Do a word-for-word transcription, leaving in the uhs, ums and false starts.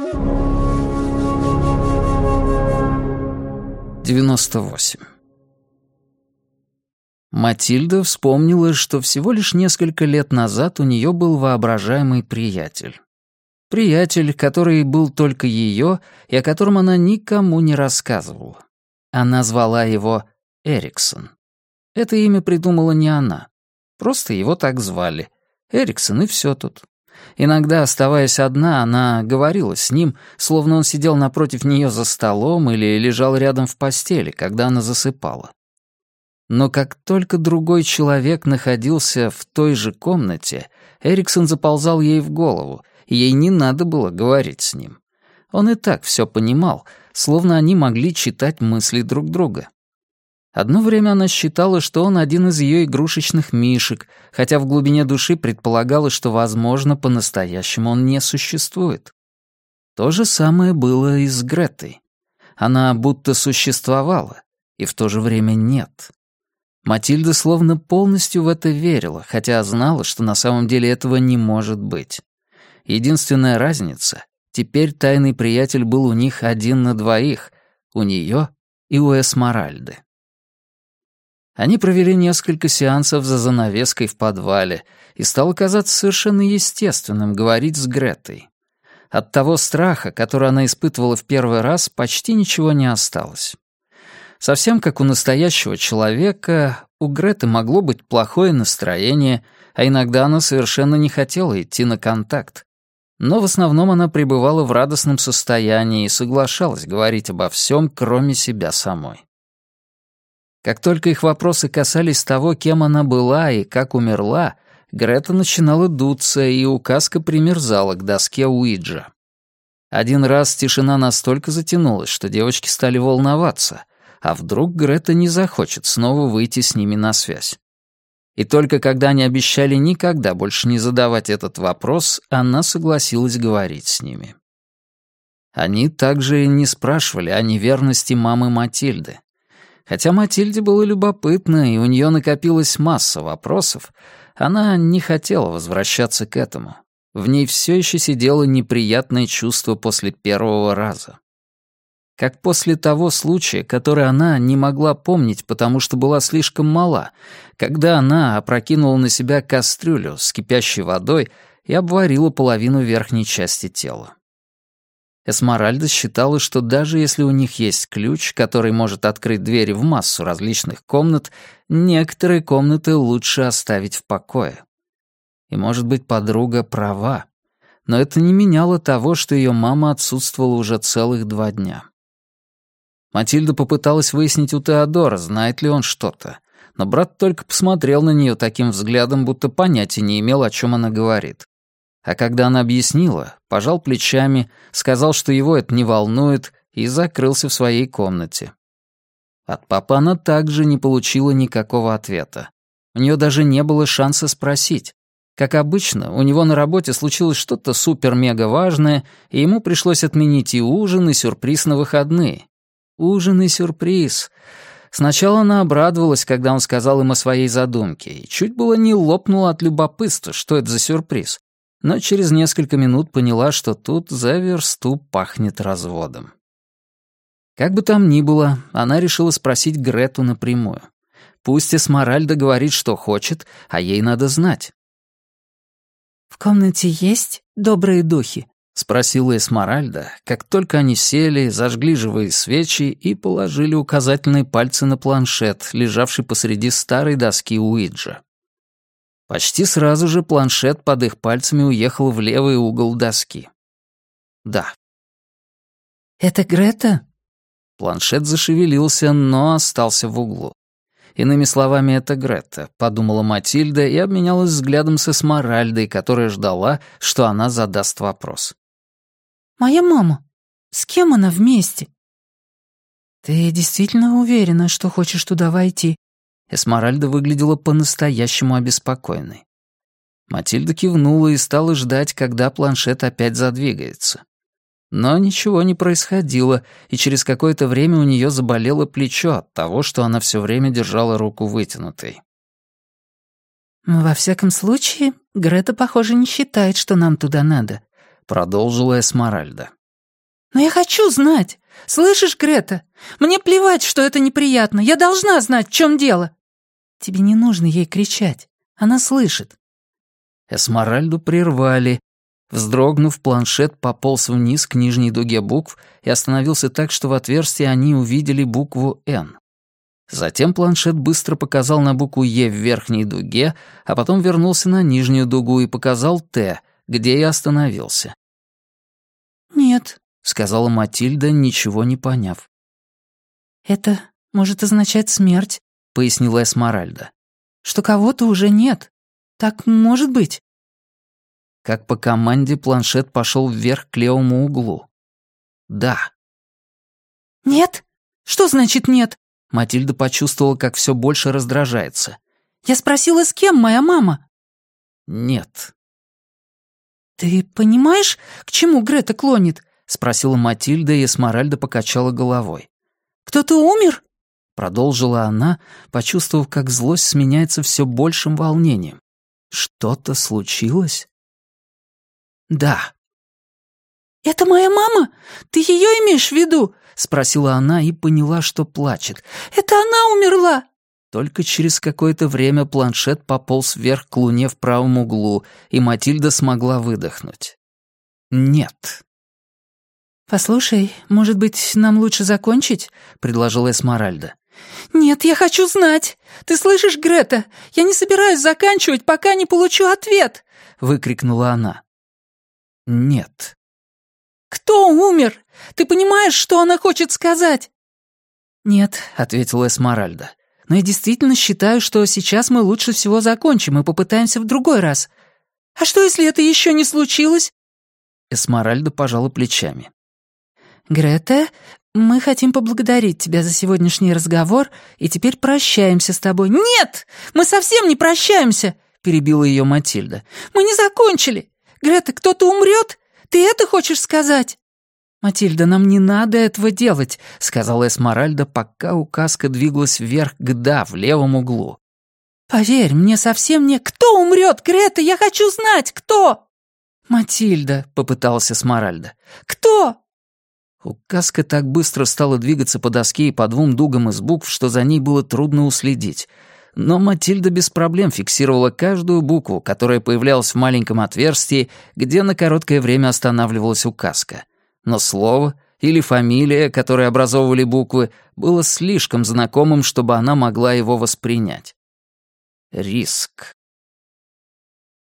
девяносто восемь. Матильда вспомнила, что всего лишь несколько лет назад у нее был воображаемый приятель. Приятель, который был только ее и о котором она никому не рассказывала. Она звала его Эриксон. Это имя придумала не она. Просто его так звали. Эриксон, и все тут. Иногда, оставаясь одна, она говорила с ним, словно он сидел напротив нее за столом или лежал рядом в постели, когда она засыпала. Но как только другой человек находился в той же комнате, Эриксон заползал ей в голову, и ей не надо было говорить с ним. Он и так все понимал, словно они могли читать мысли друг друга. Одно время она считала, что он один из ее игрушечных мишек, хотя в глубине души предполагала, что, возможно, по-настоящему он не существует. То же самое было и с Гретой. Она будто существовала, и в то же время нет. Матильда словно полностью в это верила, хотя знала, что на самом деле этого не может быть. Единственная разница — теперь тайный приятель был у них один на двоих, у нее и у Эсмеральды. Они провели несколько сеансов за занавеской в подвале, и стало казаться совершенно естественным говорить с Гретой. От того страха, который она испытывала в первый раз, почти ничего не осталось. Совсем как у настоящего человека, у Греты могло быть плохое настроение, а иногда она совершенно не хотела идти на контакт. Но в основном она пребывала в радостном состоянии и соглашалась говорить обо всем, кроме себя самой. Как только их вопросы касались того, кем она была и как умерла, Грета начинала дуться, и указка примерзала к доске Уиджа. Один раз тишина настолько затянулась, что девочки стали волноваться, а вдруг Грета не захочет снова выйти с ними на связь. И только когда они обещали никогда больше не задавать этот вопрос, она согласилась говорить с ними. Они также не спрашивали о неверности мамы Матильды. Хотя Матильде было любопытно, и у нее накопилась масса вопросов, она не хотела возвращаться к этому. В ней все еще сидело неприятное чувство после первого раза. Как после того случая, который она не могла помнить, потому что была слишком мала, когда она опрокинула на себя кастрюлю с кипящей водой и обварила половину верхней части тела. Эсмеральда считала, что даже если у них есть ключ, который может открыть двери в массу различных комнат, некоторые комнаты лучше оставить в покое. И, может быть, подруга права, но это не меняло того, что ее мама отсутствовала уже целых два дня. Матильда попыталась выяснить у Теодора, знает ли он что-то, но брат только посмотрел на нее таким взглядом, будто понятия не имел, о чем она говорит. А когда она объяснила, пожал плечами, сказал, что его это не волнует, и закрылся в своей комнате. От папы она также не получила никакого ответа. У нее даже не было шанса спросить. Как обычно, у него на работе случилось что-то супер-мега важное, и ему пришлось отменить и ужин, и сюрприз на выходные. Ужин и сюрприз. Сначала она обрадовалась, когда он сказал им о своей задумке, и чуть было не лопнула от любопытства, что это за сюрприз. Но через несколько минут поняла, что тут за версту пахнет разводом. Как бы там ни было, она решила спросить Грету напрямую. Пусть Эсмеральда говорит, что хочет, а ей надо знать. «В комнате есть добрые духи?» — спросила Эсмеральда, как только они сели, зажгли живые свечи и положили указательные пальцы на планшет, лежавший посреди старой доски Уиджа. Почти сразу же планшет под их пальцами уехал в левый угол доски. Да. «Это Грета?» Планшет зашевелился, но остался в углу. Иными словами, это Грета, подумала Матильда и обменялась взглядом с Эсмеральдой, которая ждала, что она задаст вопрос. «Моя мама. С кем она вместе?» «Ты действительно уверена, что хочешь туда войти?» Эсмеральда выглядела по-настоящему обеспокоенной. Матильда кивнула и стала ждать, когда планшет опять задвигается. Но ничего не происходило, и через какое-то время у нее заболело плечо от того, что она все время держала руку вытянутой. «Во всяком случае, Грета, похоже, не считает, что нам туда надо», — продолжила Эсмеральда. «Но я хочу знать. Слышишь, Грета? Мне плевать, что это неприятно. Я должна знать, в чем дело». «Тебе не нужно ей кричать. Она слышит». Эсмеральду прервали. Вздрогнув, планшет пополз вниз к нижней дуге букв и остановился так, что в отверстии они увидели букву «Н». Затем планшет быстро показал на букву «Е» в верхней дуге, а потом вернулся на нижнюю дугу и показал «Т», где и остановился. «Нет», — сказала Матильда, ничего не поняв. «Это может означать смерть», — пояснила Эсмеральда. «Что кого-то уже нет. Так может быть». Как по команде планшет пошел вверх к левому углу. «Да». «Нет? Что значит нет?» Матильда почувствовала, как все больше раздражается. «Я спросила, с кем моя мама?» «Нет». «Ты понимаешь, к чему Грета клонит?» — спросила Матильда, и Эсмеральда покачала головой. «Кто-то умер?» — продолжила она, почувствовав, как злость сменяется все большим волнением. «Что-то случилось?» «Да». «Это моя мама? Ты ее имеешь в виду?» — спросила она и поняла, что плачет. «Это она умерла!» Только через какое-то время планшет пополз вверх к луне в правом углу, и Матильда смогла выдохнуть. «Нет». «Послушай, может быть, нам лучше закончить?» — предложила Эсмеральда. «Нет, я хочу знать! Ты слышишь, Грета? Я не собираюсь заканчивать, пока не получу ответ!» — выкрикнула она. «Нет». «Кто умер? Ты понимаешь, что она хочет сказать?» «Нет», — ответила Эсмеральда. «Но я действительно считаю, что сейчас мы лучше всего закончим и попытаемся в другой раз». «А что, если это еще не случилось?» Эсмеральда пожала плечами. «Грета, мы хотим поблагодарить тебя за сегодняшний разговор и теперь прощаемся с тобой». «Нет! Мы совсем не прощаемся!» — перебила ее Матильда. «Мы не закончили! Грета, кто-то умрет? Ты это хочешь сказать?» «Матильда, нам не надо этого делать», — сказала Эсмеральда, пока указка двигалась вверх к «да» в левом углу. «Поверь, мне совсем не... Кто умрет, Грета? Я хочу знать, кто!» «Матильда», — попыталась Эсмеральда. «Кто?» Указка так быстро стала двигаться по доске и по двум дугам из букв, что за ней было трудно уследить. Но Матильда без проблем фиксировала каждую букву, которая появлялась в маленьком отверстии, где на короткое время останавливалась указка. Но слово или фамилия, которые образовывали буквы, было слишком знакомым, чтобы она могла его воспринять. Риск.